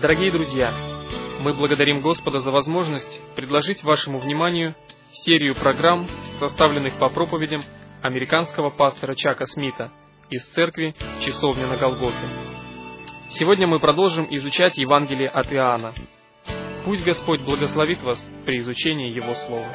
Дорогие друзья, мы благодарим Господа за возможность предложить вашему вниманию серию программ, составленных по проповедям американского пастора Чака Смита из церкви «Часовня на Голгофе». Сегодня мы продолжим изучать Евангелие от Иоанна. Пусть Господь благословит вас при изучении Его Слова.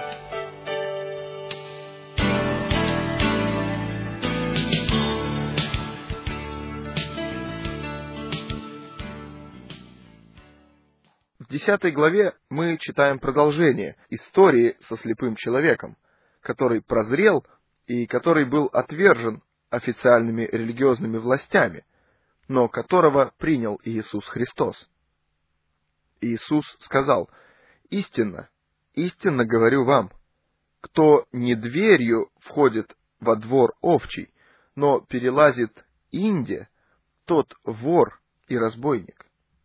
В 10 главе мы читаем продолжение истории со слепым человеком, который прозрел и который был отвержен официальными религиозными властями, но которого принял Иисус Христос. Иисус сказал: «Истинно, истинно говорю вам, кто не дверью входит во двор овчий, но перелазит инде, тот вор и разбойник».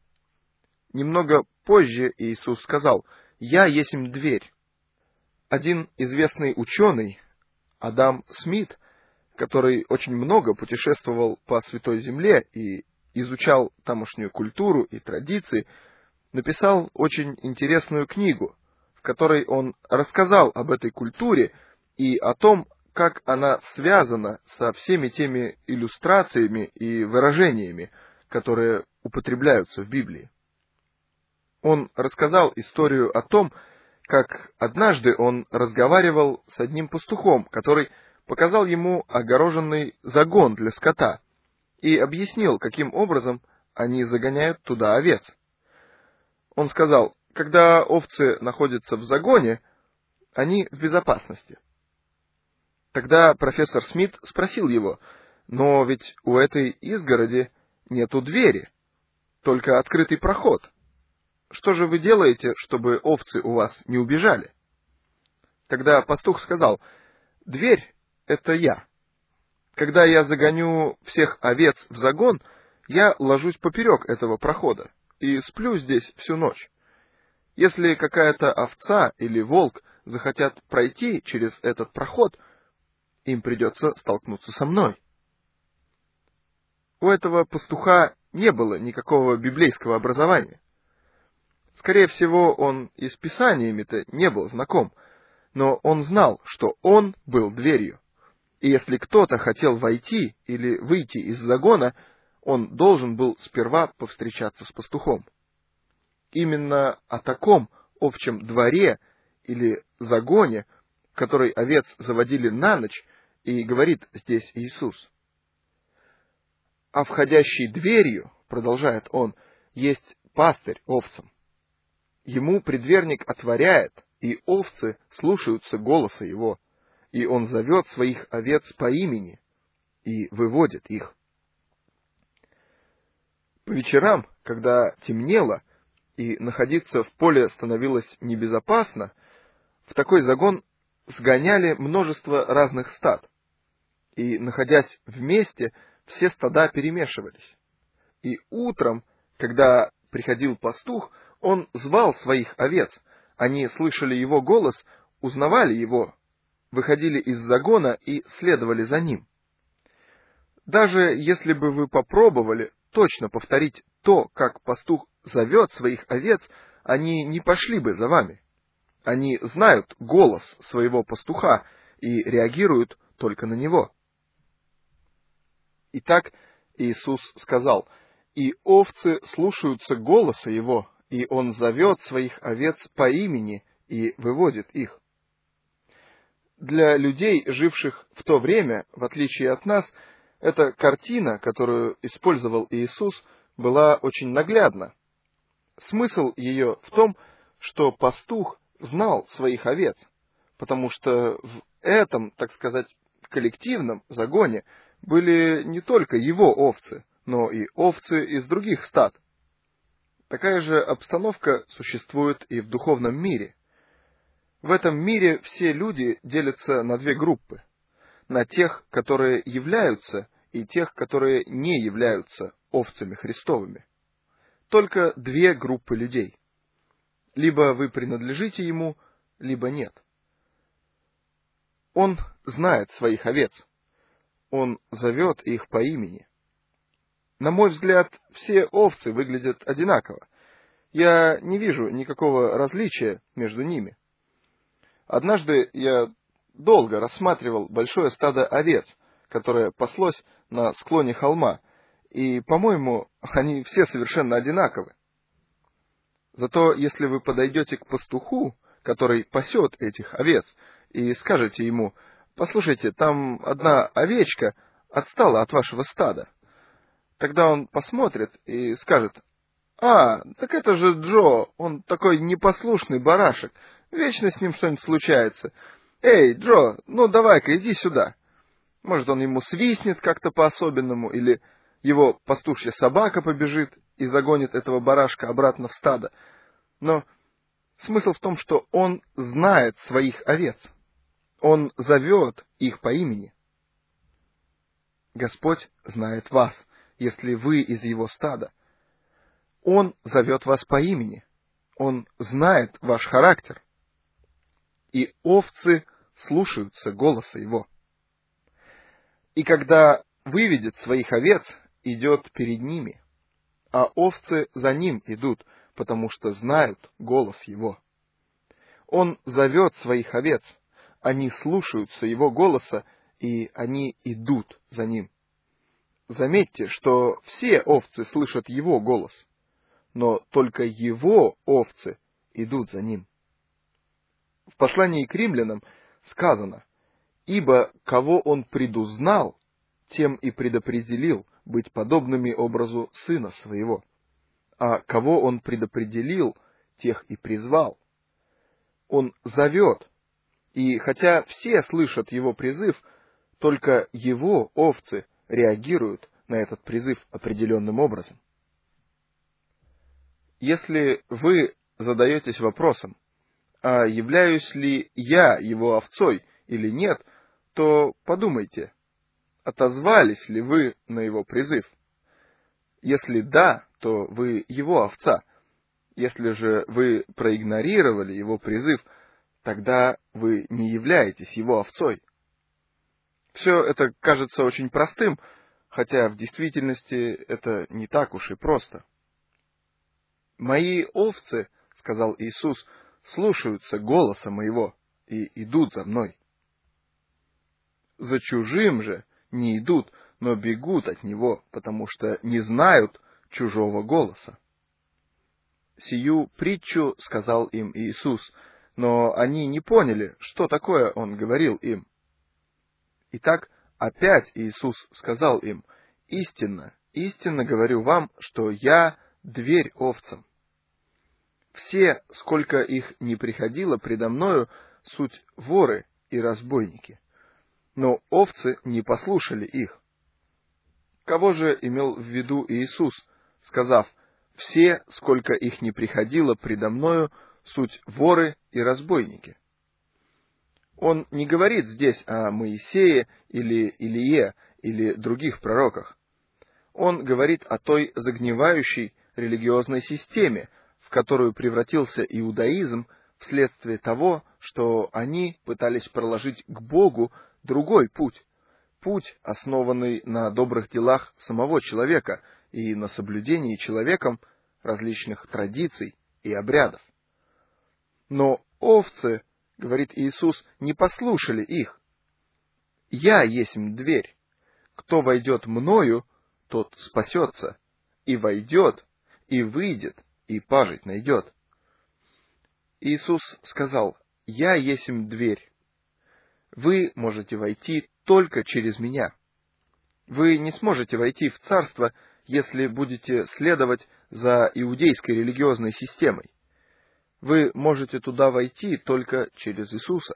Немного позже Иисус сказал: «Я есмь дверь». Один известный ученый, Адам Смит, который очень много путешествовал по Святой Земле и изучал тамошнюю культуру и традиции, написал очень интересную книгу, в которой он рассказал об этой культуре и о том, как она связана со всеми теми иллюстрациями и выражениями, которые употребляются в Библии. Он рассказал историю о том, как однажды он разговаривал с одним пастухом, который показал ему огороженный загон для скота и объяснил, каким образом они загоняют туда овец. Он сказал: когда овцы находятся в загоне, они в безопасности. Тогда профессор Смит спросил его: но ведь у этой изгороди нету двери, только открытый проход. Что же вы делаете, чтобы овцы у вас не убежали? Тогда пастух сказал: дверь — это я. Когда я загоню всех овец в загон, я ложусь поперек этого прохода и сплю здесь всю ночь. Если какая-то овца или волк захотят пройти через этот проход, им придется столкнуться со мной. У этого пастуха не было никакого библейского образования. Скорее всего, он и с Писаниями-то не был знаком, но он знал, что он был дверью. И если кто-то хотел войти или выйти из загона, он должен был сперва повстречаться с пастухом. Именно о таком овчем дворе или загоне, в который овец заводили на ночь, и говорит здесь Иисус. «А входящий дверью, — продолжает он, — есть пастырь овцам. Ему предверник отворяет, и овцы слушаются голоса его, и он зовет своих овец по имени и выводит их». По вечерам, когда темнело и находиться в поле становилось небезопасно, в такой загон сгоняли множество разных стад, и, находясь вместе, все стада перемешивались. И утром, когда приходил пастух, он звал своих овец, они слышали его голос, узнавали его, выходили из загона и следовали за ним. Даже если бы вы попробовали точно повторить то, как пастух зовет своих овец, они не пошли бы за вами. Они знают голос своего пастуха и реагируют только на него. Итак, Иисус сказал: «И овцы слушаются голоса его, и он зовет своих овец по имени и выводит их». Для людей, живших в то время, в отличие от нас, эта картина, которую использовал Иисус, была очень наглядна. Смысл ее в том, что пастух знал своих овец, потому что в этом, так сказать, коллективном загоне были не только его овцы, но и овцы из других стад. Такая же обстановка существует и в духовном мире. В этом мире все люди делятся на две группы: на тех, которые являются, и тех, которые не являются овцами Христовыми. Только две группы людей. Либо вы принадлежите Ему, либо нет. Он знает своих овец. Он зовет их по имени. На мой взгляд, все овцы выглядят одинаково. Я не вижу никакого различия между ними. Однажды я долго рассматривал большое стадо овец, которое паслось на склоне холма, и, по-моему, они все совершенно одинаковы. Зато если вы подойдете к пастуху, который пасет этих овец, и скажете ему: «Послушайте, там одна овечка отстала от вашего стада», тогда он посмотрит и скажет: так это же Джо, он такой непослушный барашек, вечно с ним что-нибудь случается. Эй, Джо, ну давай-ка, иди сюда». Может, он ему свистнет как-то по-особенному, или его пастушья собака побежит и загонит этого барашка обратно в стадо. Но смысл в том, что он знает своих овец. Он зовет их по имени. Господь знает вас, если вы из его стада. Он зовет вас по имени. Он знает ваш характер. И овцы слушаются голоса его. И когда выведет своих овец, идет перед ними, а овцы за ним идут, потому что знают голос его. Он зовет своих овец, они слушаются его голоса, и они идут за ним. Заметьте, что все овцы слышат его голос, но только его овцы идут за ним. В послании к римлянам сказано: «Ибо кого он предузнал, тем и предопределил быть подобными образу сына своего, а кого он предопределил, тех и призвал». Он зовет, и хотя все слышат его призыв, только его овцы реагируют на этот призыв определенным образом. Если вы задаетесь вопросом: а являюсь ли я его овцой или нет, то подумайте, отозвались ли вы на его призыв. Если да, то вы его овца. Если же вы проигнорировали его призыв, тогда вы не являетесь его овцой. Все это кажется очень простым, хотя в действительности это не так уж и просто. «Мои овцы, — сказал Иисус, — слушаются голоса моего и идут за мной. За чужим же не идут, но бегут от него, потому что не знают чужого голоса». Сию притчу сказал им Иисус, но они не поняли, что такое он говорил им. Итак, опять Иисус сказал им: «Истинно, истинно говорю вам, что я дверь овцам. Все, сколько их ни приходило предо мною, суть воры и разбойники. Но овцы не послушали их». Кого же имел в виду Иисус, сказав: «Все, сколько их ни приходило предо мною, суть воры и разбойники»? Он не говорит здесь о Моисее или Илие или других пророках. Он говорит о той загнивающей религиозной системе, в которую превратился иудаизм вследствие того, что они пытались проложить к Богу другой путь. Путь, основанный на добрых делах самого человека и на соблюдении человеком различных традиций и обрядов. Но овцы, говорит Иисус, не послушали их. «Я есмь дверь. Кто войдет мною, тот спасется, и войдет, и выйдет, и пажить найдет». Иисус сказал: «Я есмь дверь. Вы можете войти только через меня. Вы не сможете войти в царство, если будете следовать за иудейской религиозной системой. Вы можете туда войти только через Иисуса.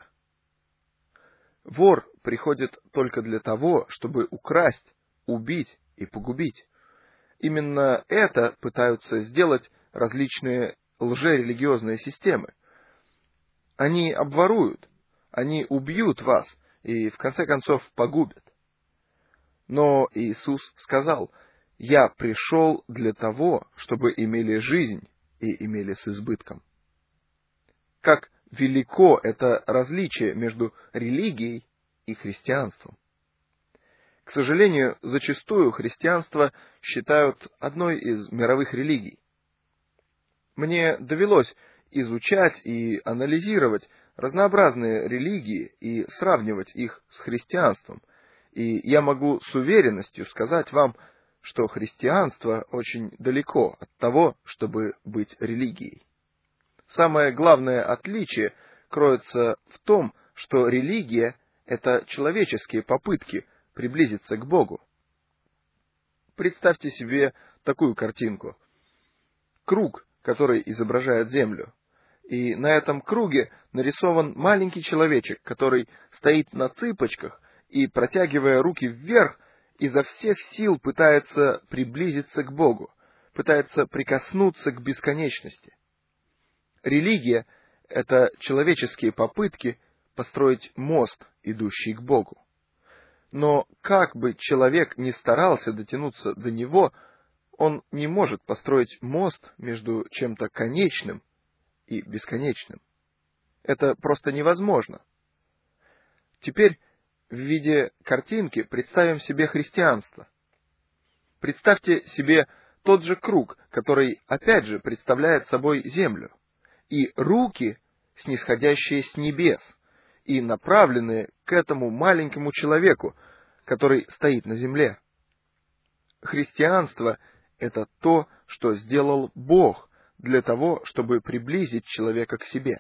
Вор приходит только для того, чтобы украсть, убить и погубить. Именно это пытаются сделать различные лжерелигиозные системы. Они обворуют, они убьют вас и, в конце концов, погубят. Но Иисус сказал: «Я пришел для того, чтобы имели жизнь и имели с избытком». Как велико это различие между религией и христианством. К сожалению, зачастую христианство считают одной из мировых религий. Мне довелось изучать и анализировать разнообразные религии и сравнивать их с христианством, и я могу с уверенностью сказать вам, что христианство очень далеко от того, чтобы быть религией. Самое главное отличие кроется в том, что религия — это человеческие попытки приблизиться к Богу. Представьте себе такую картинку. Круг, который изображает Землю. И на этом круге нарисован маленький человечек, который стоит на цыпочках и, протягивая руки вверх, изо всех сил пытается приблизиться к Богу, пытается прикоснуться к бесконечности. Религия — это человеческие попытки построить мост, идущий к Богу. Но как бы человек ни старался дотянуться до него, он не может построить мост между чем-то конечным и бесконечным. Это просто невозможно. Теперь в виде картинки представим себе христианство. Представьте себе тот же круг, который опять же представляет собой землю, и руки, снисходящие с небес, и направленные к этому маленькому человеку, который стоит на земле. Христианство — это то, что сделал Бог для того, чтобы приблизить человека к себе.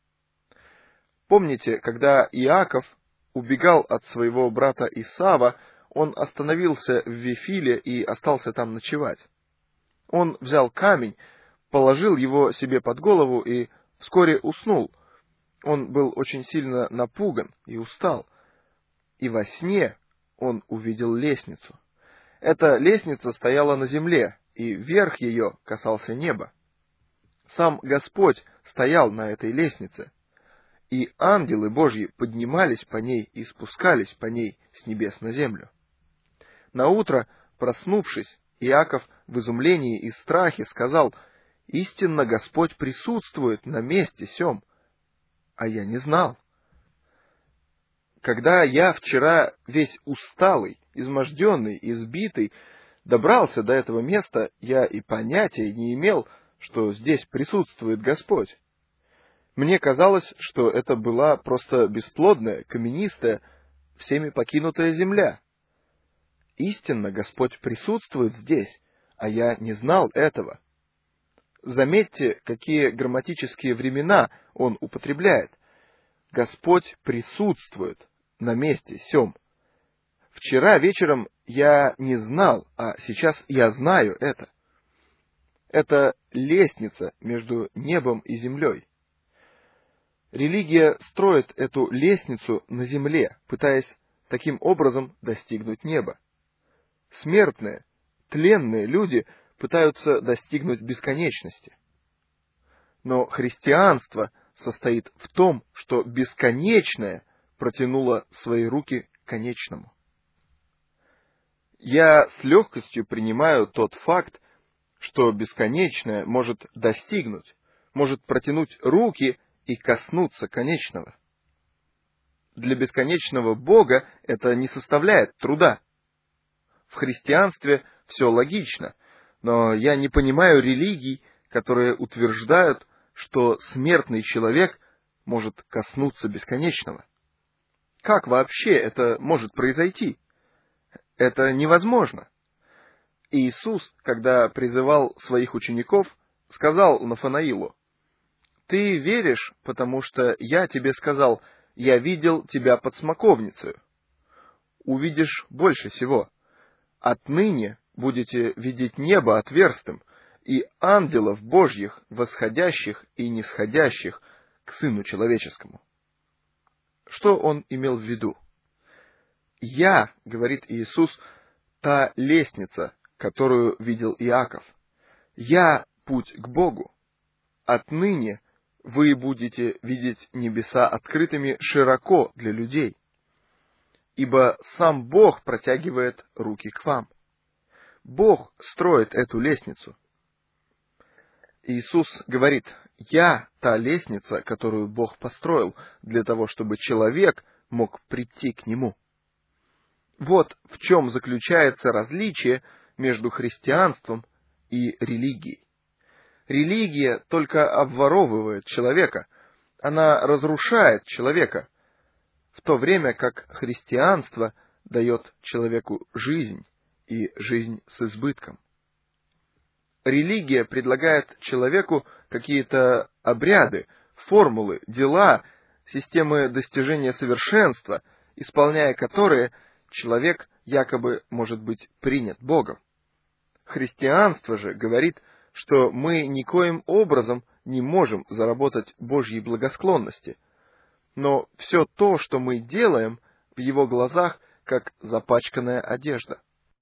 Помните, когда Иаков убегал от своего брата Исава, он остановился в Вифиле и остался там ночевать. Он взял камень, положил его себе под голову и вскоре уснул. Он был очень сильно напуган и устал. И во сне он увидел лестницу. Эта лестница стояла на земле, и верх ее касался неба. Сам Господь стоял на этой лестнице, и ангелы Божьи поднимались по ней и спускались по ней с небес на землю. Наутро, проснувшись, Иаков в изумлении и страхе сказал: «Истинно Господь присутствует на месте сем, а я не знал». Когда я вчера весь усталый, изможденный, избитый, добрался до этого места, я и понятия не имел, что здесь присутствует Господь. Мне казалось, что это была просто бесплодная, каменистая, всеми покинутая земля. Истинно Господь присутствует здесь, а я не знал этого. Заметьте, какие грамматические времена он употребляет. Господь присутствует на месте сем. Вчера вечером я не знал, а сейчас я знаю это. Это лестница между небом и землей. Религия строит эту лестницу на земле, пытаясь таким образом достигнуть неба. Смертные, тленные люди пытаются достигнуть бесконечности. Но христианство состоит в том, что бесконечное протянуло свои руки к конечному. Я с легкостью принимаю тот факт, что бесконечное может достигнуть, может протянуть руки и коснуться конечного. Для бесконечного Бога это не составляет труда. В христианстве все логично, но я не понимаю религий, которые утверждают, что смертный человек может коснуться бесконечного. Как вообще это может произойти? Это невозможно. Иисус, когда призывал своих учеников, сказал Нафанаилу: «Ты веришь, потому что я тебе сказал, я видел тебя под смоковницей. Увидишь больше всего. Отныне будете видеть небо отверстым и ангелов Божьих, восходящих и нисходящих к Сыну Человеческому». Что он имел в виду? «Я, — говорит Иисус, — та лестница, которую видел Иаков. Я — путь к Богу. Отныне вы будете видеть небеса открытыми широко для людей, ибо сам Бог протягивает руки к вам. Бог строит эту лестницу». Иисус говорит: «Я — та лестница, которую Бог построил для того, чтобы человек мог прийти к Нему». Вот в чем заключается различие между христианством и религией. Религия только обворовывает человека, она разрушает человека, в то время как христианство дает человеку жизнь, и жизнь с избытком. Религия предлагает человеку какие-то обряды, формулы, дела, системы достижения совершенства, исполняя которые человек якобы может быть принят Богом. Христианство же говорит, что мы никоим образом не можем заработать Божьей благосклонности, но все то, что мы делаем, в Его глазах как запачканная одежда.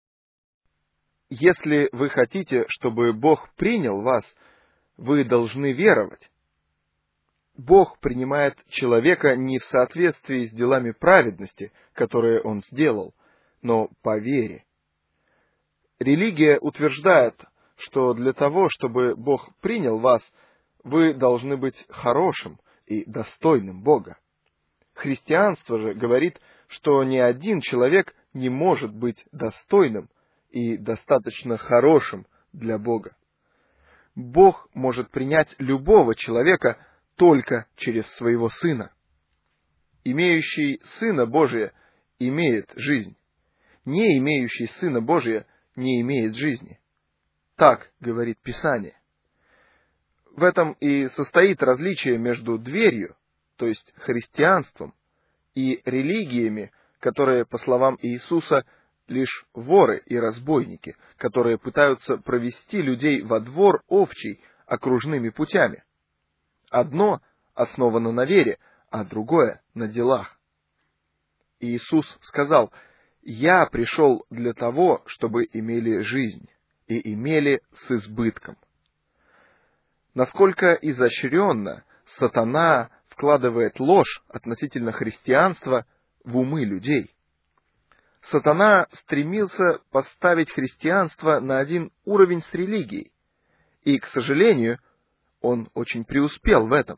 Если вы хотите, чтобы Бог принял вас, вы должны веровать. Бог принимает человека не в соответствии с делами праведности, которые он сделал, но по вере. Религия утверждает, что для того, чтобы Бог принял вас, вы должны быть хорошим и достойным Бога. Христианство же говорит, что ни один человек не может быть достойным и достаточно хорошим для Бога. Бог может принять любого человека только через своего Сына. Имеющий Сына Божия имеет жизнь. Не имеющий Сына Божия не имеет жизни. Так говорит Писание. В этом и состоит различие между дверью, то есть христианством, и религиями, которые, по словам Иисуса, лишь воры и разбойники, которые пытаются провести людей во двор овчий окружными путями. Одно основано на вере, а другое на делах. Иисус сказал: «Я пришел для того, чтобы имели жизнь, и имели с избытком». Насколько изощренно сатана вкладывает ложь относительно христианства в умы людей. Сатана стремился поставить христианство на один уровень с религией, и, к сожалению, он очень преуспел в этом.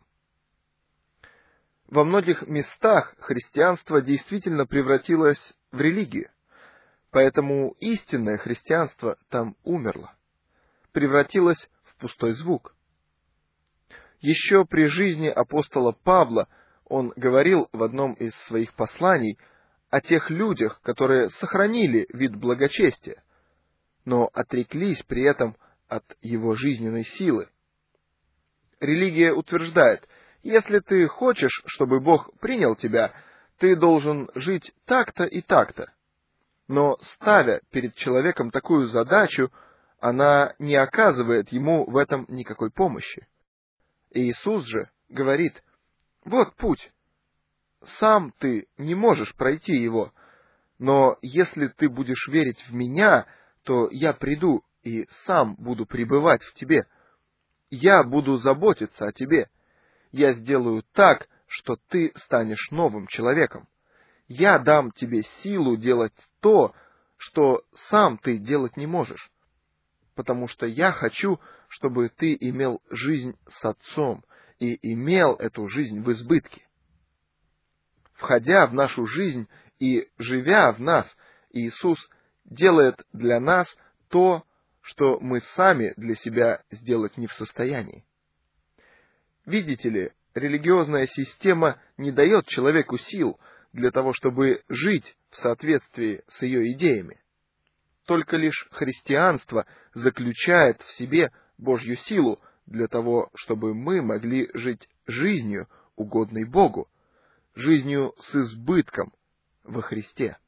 Во многих местах христианство действительно превратилось в религию, поэтому истинное христианство там умерло, превратилось в пустой звук. Еще при жизни апостола Павла он говорил в одном из своих посланий о тех людях, которые сохранили вид благочестия, но отреклись при этом от его жизненной силы. Религия утверждает: если ты хочешь, чтобы Бог принял тебя, ты должен жить так-то и так-то. Но ставя перед человеком такую задачу, она не оказывает ему в этом никакой помощи. Иисус же говорит: вот путь. Сам ты не можешь пройти его, но если ты будешь верить в Меня, то Я приду и сам буду пребывать в тебе. Я буду заботиться о тебе. Я сделаю так, что ты станешь новым человеком. Я дам тебе силу делать то, что сам ты делать не можешь. Потому что Я хочу, чтобы ты имел жизнь с Отцом и имел эту жизнь в избытке. Входя в нашу жизнь и живя в нас, Иисус делает для нас то, что мы сами для себя сделать не в состоянии. Видите ли, религиозная система не дает человеку сил для того, чтобы жить в соответствии с ее идеями. Только лишь христианство заключает в себе Божью силу для того, чтобы мы могли жить жизнью, угодной Богу, жизнью с избытком во Христе.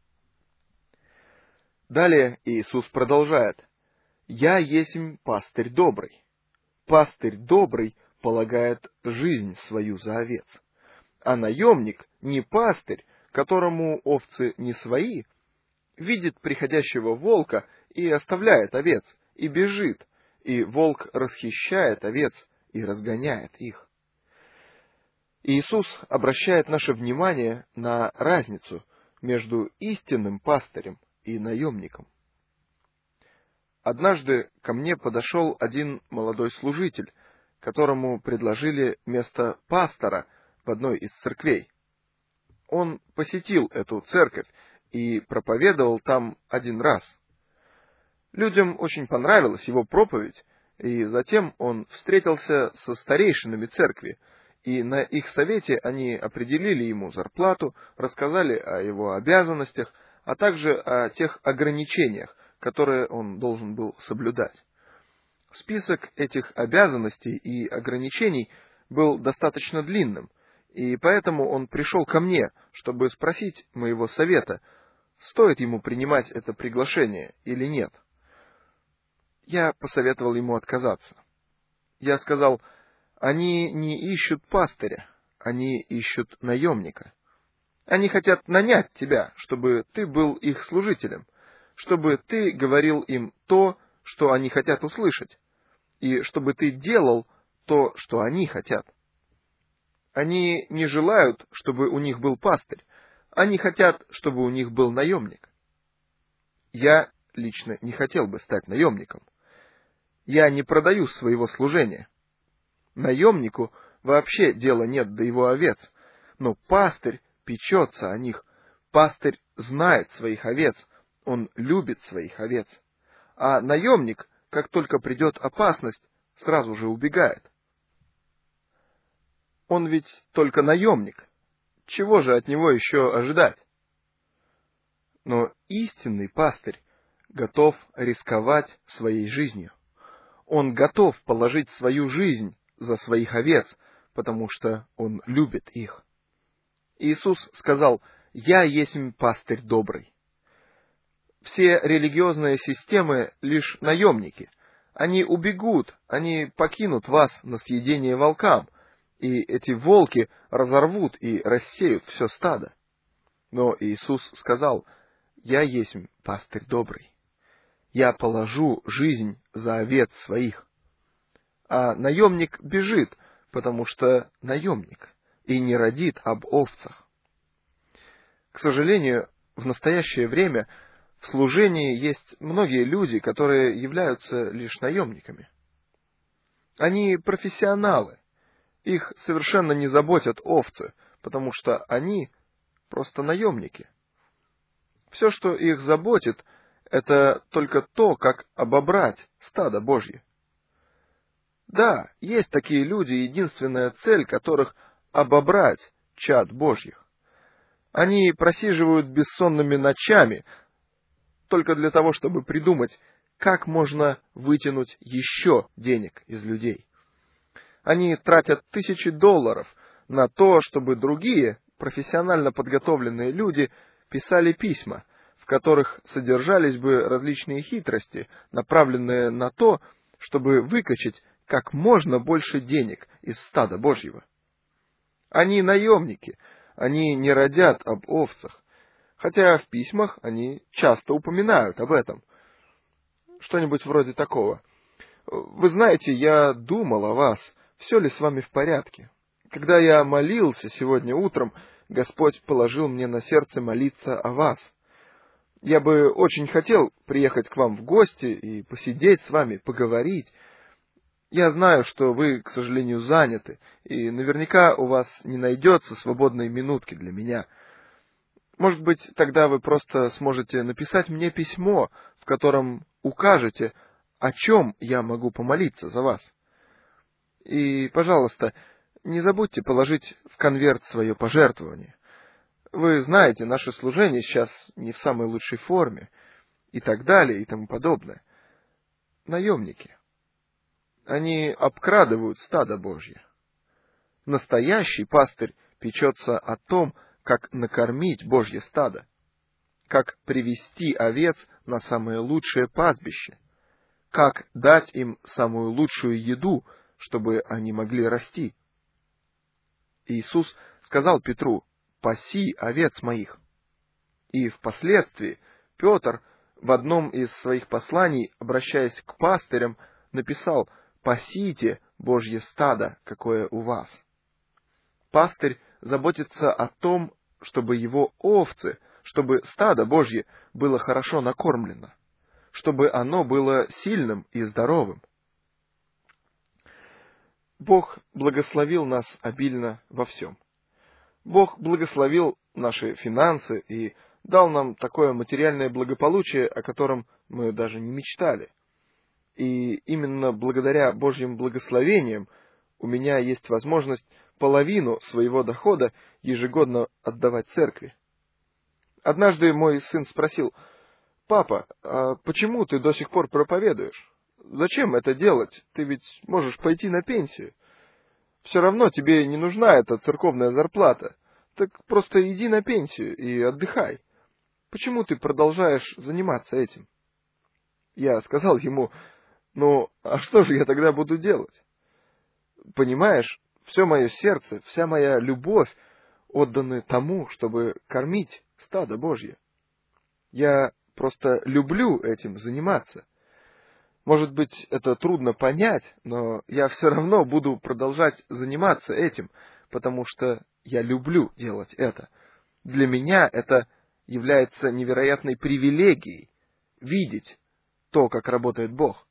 Далее Иисус продолжает: «Я есмь пастырь добрый. Пастырь добрый полагает жизнь свою за овец. А наемник, не пастырь, которому овцы не свои, видит приходящего волка и оставляет овец, и бежит, и волк расхищает овец и разгоняет их». Иисус обращает наше внимание на разницу между истинным пастырем и наемником. Однажды ко мне подошел один молодой служитель, которому предложили место пастора в одной из церквей. Он посетил эту церковь и проповедовал там один раз. Людям очень понравилась его проповедь, И затем он встретился со старейшинами церкви, и на их совете они определили ему зарплату, рассказали о его обязанностях, а также о тех ограничениях, которые он должен был соблюдать. Список этих обязанностей и ограничений был достаточно длинным, и поэтому он пришел ко мне, чтобы спросить моего совета, стоит ему принимать это приглашение или нет. Я посоветовал ему отказаться. Я сказал: они не ищут пастыря, они ищут наемника. Они хотят нанять тебя, чтобы ты был их служителем, чтобы ты говорил им то, что они хотят услышать, и чтобы ты делал то, что они хотят. Они не желают, чтобы у них был пастырь, они хотят, чтобы у них был наемник. Я лично не хотел бы стать наемником. Я не продаю своего служения. Наемнику вообще дела нет до его овец, но пастырь печется о них. Пастырь знает своих овец, он любит своих овец. А наемник, как только придет опасность, сразу же убегает. Он ведь только наемник. Чего же от него еще ожидать? Но истинный пастырь готов рисковать своей жизнью. Он готов положить свою жизнь за своих овец, потому что он любит их. Иисус сказал: «Я есть пастырь добрый». Все религиозные системы лишь наемники. Они убегут, они покинут вас на съедение волкам, и эти волки разорвут и рассеют все стадо. Но Иисус сказал: «Я есть пастырь добрый. Я положу жизнь за овец своих». А наемник бежит, потому что наемник, и не родит об овцах. К сожалению, в настоящее время в служении есть многие люди, которые являются лишь наемниками. Они профессионалы. Их совершенно не заботят овцы, потому что они просто наемники. Все, что их заботит, это только то, как обобрать стадо Божье. Да, есть такие люди, единственная цель которых — обобрать чад Божьих. Они просиживают бессонными ночами только для того, чтобы придумать, как можно вытянуть еще денег из людей. Они тратят $1000 на то, чтобы другие, профессионально подготовленные люди, писали письма, в которых содержались бы различные хитрости, направленные на то, чтобы выкачать как можно больше денег из стада Божьего. Они наемники, они не родят об овцах, хотя в письмах они часто упоминают об этом. Что-нибудь вроде такого: «Вы знаете, я думал о вас, все ли с вами в порядке? Когда я молился сегодня утром, Господь положил мне на сердце молиться о вас. Я бы очень хотел приехать к вам в гости и посидеть с вами, поговорить. Я знаю, что вы, к сожалению, заняты, и наверняка у вас не найдется свободной минутки для меня. Может быть, тогда вы просто сможете написать мне письмо, в котором укажете, о чем я могу помолиться за вас. И, пожалуйста, не забудьте положить в конверт свое пожертвование. Вы знаете, наше служение сейчас не в самой лучшей форме, и так далее, и тому подобное. Наемники. Они обкрадывают стадо Божье. Настоящий пастырь печется о том, как накормить Божье стадо, как привести овец на самое лучшее пастбище, как дать им самую лучшую еду, чтобы они могли расти. Иисус сказал Петру: «Паси овец моих». И впоследствии Петр в одном из своих посланий, обращаясь к пастырям, написал: «Пасите Божье стадо, какое у вас». Пастырь заботится о том, чтобы его овцы, чтобы стадо Божье было хорошо накормлено, чтобы оно было сильным и здоровым. Бог благословил нас обильно во всем. Бог благословил наши финансы и дал нам такое материальное благополучие, о котором мы даже не мечтали. И именно благодаря Божьим благословениям у меня есть возможность половину своего дохода ежегодно отдавать церкви. Однажды мой сын спросил: «Папа, а почему ты до сих пор проповедуешь? Зачем это делать? Ты ведь можешь пойти на пенсию. Все равно тебе не нужна эта церковная зарплата. Так просто иди на пенсию и отдыхай. Почему ты продолжаешь заниматься этим?» Я сказал ему: «Ну, а что же я тогда буду делать? Понимаешь, все мое сердце, вся моя любовь отданы тому, чтобы кормить стадо Божье. Я просто люблю этим заниматься. Может быть, это трудно понять, но я все равно буду продолжать заниматься этим, потому что я люблю делать это. Для меня это является невероятной привилегией видеть то, как работает Бог».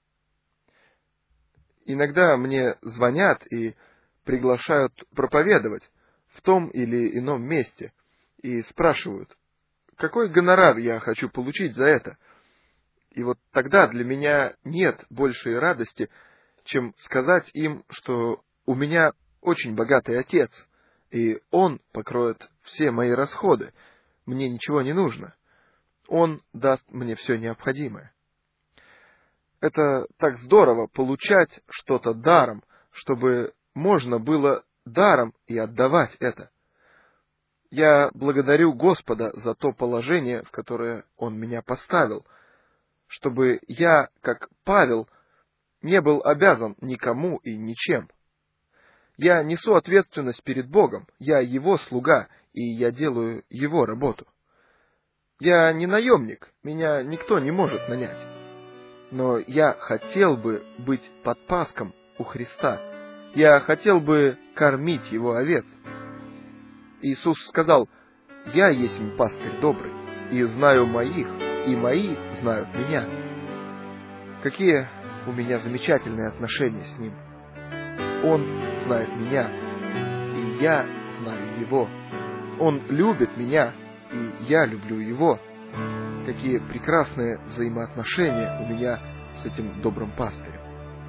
Иногда мне звонят и приглашают проповедовать в том или ином месте и спрашивают, какой гонорар я хочу получить за это. И вот тогда для меня нет большей радости, чем сказать им, что у меня очень богатый отец, и он покроет все мои расходы, мне ничего не нужно. Он даст мне все необходимое. Это так здорово получать что-то даром, чтобы можно было даром и отдавать это. Я благодарю Господа за то положение, в которое Он меня поставил, чтобы я, как Павел, не был обязан никому и ничем. Я несу ответственность перед Богом, я Его слуга, и я делаю Его работу. Я не наемник, меня никто не может нанять. Но я хотел бы быть подпаском у Христа. Я хотел бы кормить Его овец. Иисус сказал: «Я есть пастырь добрый, и знаю моих, и мои знают меня». Какие у меня замечательные отношения с Ним. Он знает меня, и я знаю Его. Он любит меня, и я люблю Его. Какие прекрасные взаимоотношения у меня с этим добрым пастырем.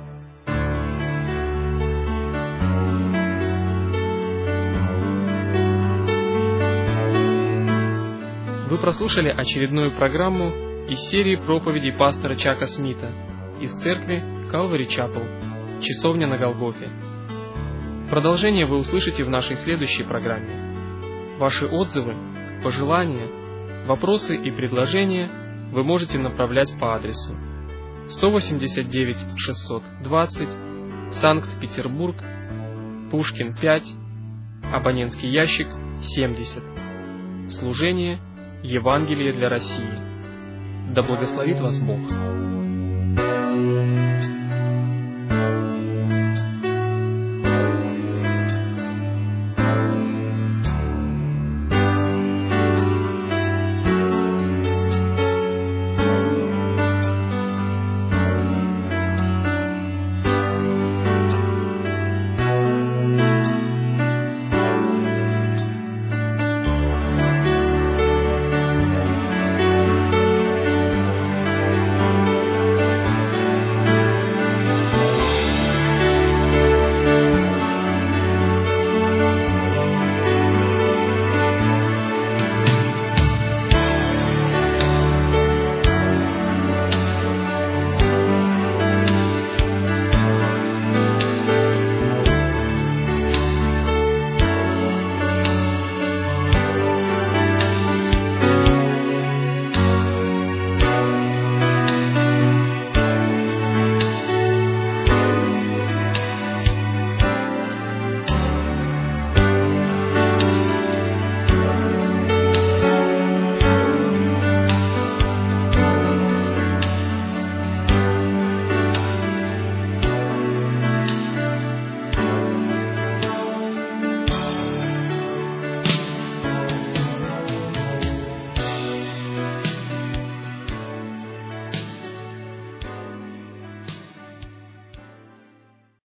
Вы прослушали очередную программу из серии проповедей пастора Чака Смита из церкви Calvary Chapel, часовня на Голгофе. Продолжение вы услышите в нашей следующей программе. Ваши отзывы, пожелания, вопросы и предложения вы можете направлять по адресу 189 620, Санкт-Петербург, Пушкин 5, абонентский ящик 70. Служение Евангелие для России. Да благословит вас Бог.